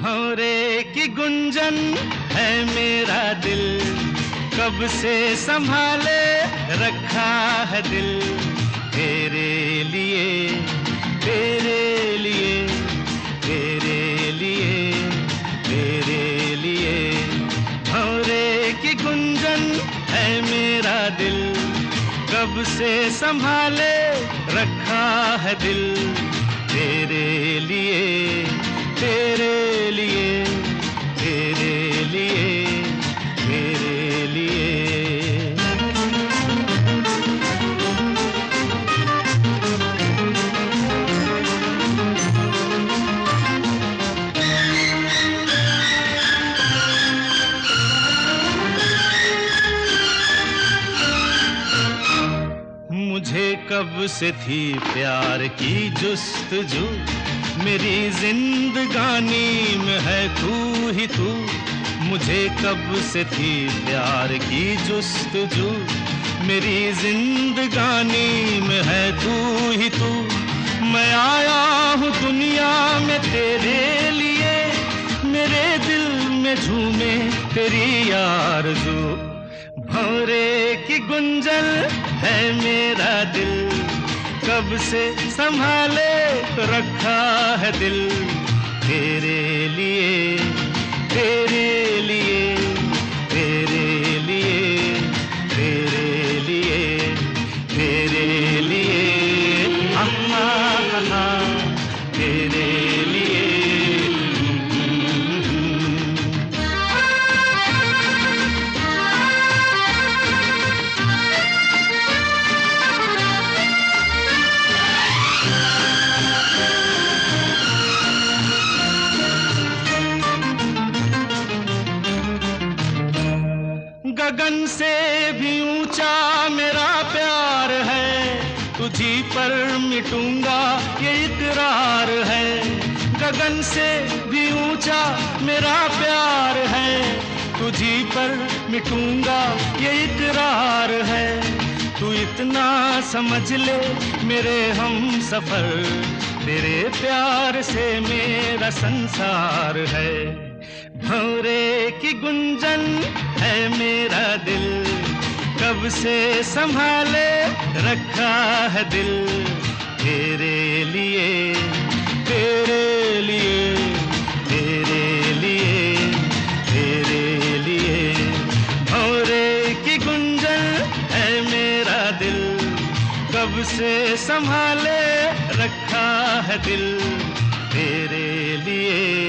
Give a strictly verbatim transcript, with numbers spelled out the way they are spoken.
भंवरे की गुंजन है मेरा दिल, कब से संभाले रखा है दिल। तेरे लिए तेरे लिए तेरे लिए तेरे लिए भंवरे की गुंजन है मेरा दिल, कब से संभाले रखा है दिल। तेरे लिए तेरे लिए तेरे लिए तेरे लिए। मुझे कब से थी प्यार की जुस्तजू, मेरी जिंदगानी में है तू ही तू। मुझे कब से थी प्यार की जुस्तजू, मेरी जिंदगानी में है तू ही तू। मैं आया हूँ दुनिया में तेरे लिए, मेरे दिल में झूमे तेरी आरज़ू। भंवरे की गुंजन है मेरा दिल, कब से संभाले रखा है दिल। तेरे लिए तेरे लिए तेरे लिए तेरे लिए तेरे लिए अम्मा तेरे लिए। गगन से भी ऊंचा मेरा प्यार है, तुझी पर मिटूंगा ये इकरार है। गगन से भी ऊंचा मेरा प्यार है, तुझी पर मिटूंगा ये इकरार है। तू इतना समझ ले मेरे हम सफर, तेरे प्यार से मेरा संसार है। भंवरे की गुंजन है मेरा दिल, कब से संभाले रखा है दिल। तेरे लिए तेरे लिए तेरे लिए तेरे लिए भंवरे की गुंजन है मेरा दिल, कब से संभाले रखा है दिल। तेरे लिए